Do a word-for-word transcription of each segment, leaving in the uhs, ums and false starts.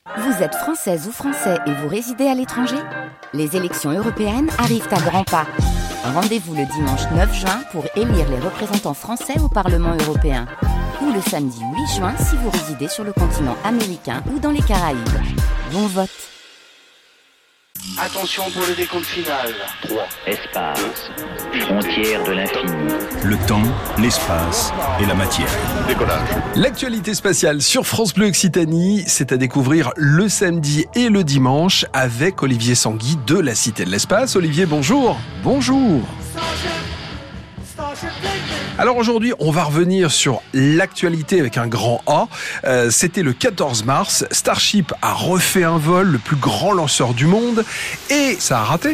Vous êtes française ou français et vous résidez à l'étranger ? Les élections européennes arrivent à grands pas. Rendez-vous le dimanche neuf juin pour élire les représentants français au Parlement européen. Ou le samedi huit juin si vous résidez sur le continent américain ou dans les Caraïbes. Bon vote. Attention pour le décompte final. trois. Espace. Frontière de l'infini. Le temps, l'espace et la matière. Décollage. L'actualité spatiale sur France Bleu Occitanie, c'est à découvrir le samedi et le dimanche avec Olivier Sanguy de la Cité de l'Espace. Olivier, bonjour. Bonjour. Alors aujourd'hui, on va revenir sur l'actualité avec un grand A. Euh, c'était le quatorze mars. Starship a refait un vol, le plus grand lanceur du monde, et ça a raté.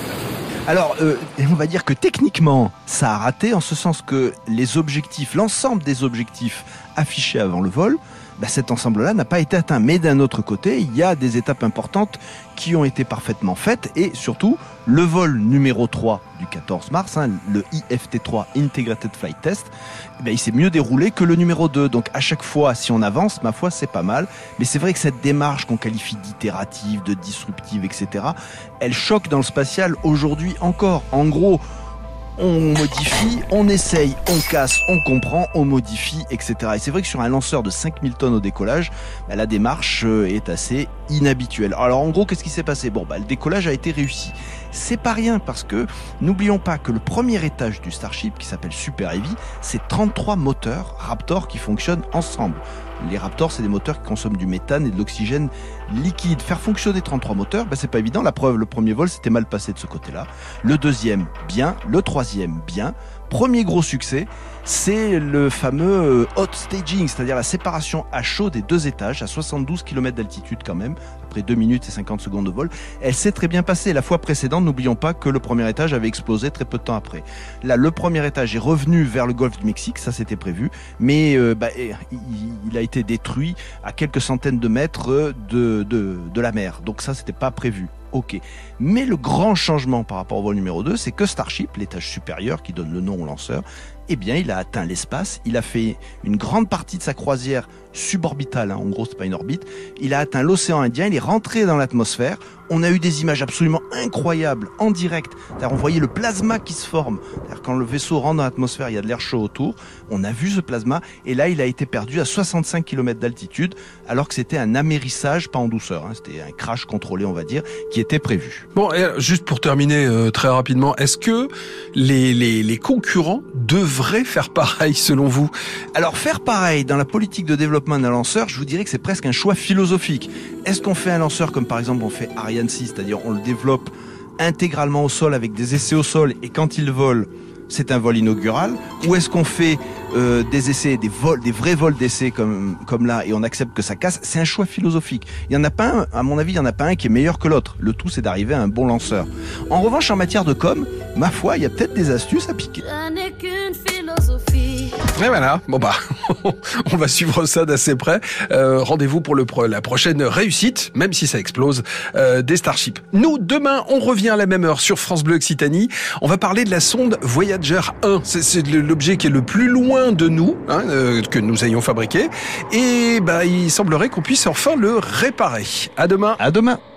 Alors, euh, on va dire que techniquement, ça a raté en ce sens que les objectifs, l'ensemble des objectifs affichés avant le vol, bah cet ensemble-là n'a pas été atteint. Mais d'un autre côté, il y a des étapes importantes qui ont été parfaitement faites et surtout, le vol numéro trois du quatorze mars, hein, le I F T trois Integrated Flight Test, bah, il s'est mieux déroulé que le numéro deux. Donc à chaque fois, si on avance, ma foi, c'est pas mal. Mais c'est vrai que cette démarche qu'on qualifie d'itérative, de disruptive, et cetera, elle choque dans le spatial aujourd'hui encore. En gros, on modifie, on essaye, on casse, on comprend, on modifie, et cetera. Et c'est vrai que sur un lanceur de cinq mille tonnes au décollage, bah, la démarche est assez inhabituelle. Alors en gros, qu'est-ce qui s'est passé ? Bon, bah, le décollage a été réussi. C'est pas rien parce que n'oublions pas que le premier étage du Starship, qui s'appelle Super Heavy, c'est trente-trois moteurs Raptor qui fonctionnent ensemble. Les Raptors, c'est des moteurs qui consomment du méthane et de l'oxygène liquide. Faire fonctionner trente-trois moteurs, ben c'est pas évident. La preuve, le premier vol, c'était mal passé de ce côté-là. Le deuxième, bien. Le troisième, bien. Premier gros succès, c'est le fameux hot staging, c'est-à-dire la séparation à chaud des deux étages, à soixante-douze kilomètres d'altitude quand même, après deux minutes et cinquante secondes de vol. Elle s'est très bien passée. La fois précédente, n'oublions pas que le premier étage avait explosé très peu de temps après. Là, le premier étage est revenu vers le golfe du Mexique, ça c'était prévu, mais euh, bah, il, il a été détruit à quelques centaines de mètres de, de, de la mer. Donc ça, c'était pas prévu. Ok. Mais le grand changement par rapport au vol numéro deux, c'est que Starship, l'étage supérieur qui donne le nom au lanceur, eh bien, il a atteint l'espace. Il a fait une grande partie de sa croisière suborbitale. Hein, en gros, c'est pas une orbite. Il a atteint l'océan Indien. Il est rentré dans l'atmosphère. On a eu des images absolument incroyables en direct. C'est-à-dire, on voyait le plasma qui se forme. C'est-à-dire, quand le vaisseau rentre dans l'atmosphère, il y a de l'air chaud autour. On a vu ce plasma. Et là, il a été perdu à soixante-cinq kilomètres d'altitude, alors que c'était un amérissage, pas en douceur. Hein, c'était un crash contrôlé, on va dire, qui était prévu. Bon, et juste pour terminer euh, très rapidement, est-ce que les, les, les concurrents devraient faire pareil selon vous ? Alors, faire pareil dans la politique de développement d'un lanceur, je vous dirais que c'est presque un choix philosophique. Est-ce qu'on fait un lanceur comme par exemple on fait Ariane six, c'est-à-dire on le développe intégralement au sol avec des essais au sol et quand il vole, c'est un vol inaugural, ou est-ce qu'on fait euh, des essais, des vols, des vrais vols d'essais comme comme là et on accepte que ça casse ? C'est un choix philosophique. Il y en a pas un, à mon avis, il y en a pas un qui est meilleur que l'autre. Le tout, c'est d'arriver à un bon lanceur. En revanche, en matière de com, ma foi, il y a peut-être des astuces à piquer. Et voilà, bon bah, on va suivre ça d'assez près. Euh, rendez-vous pour le pro- la prochaine réussite, même si ça explose, euh, des Starship. Nous, demain, on revient à la même heure sur France Bleu Occitanie. On va parler de la sonde Voyager un. C'est, c'est l'objet qui est le plus loin de nous, hein, euh, que nous ayons fabriqué. Et bah, il semblerait qu'on puisse enfin le réparer. À demain. À demain.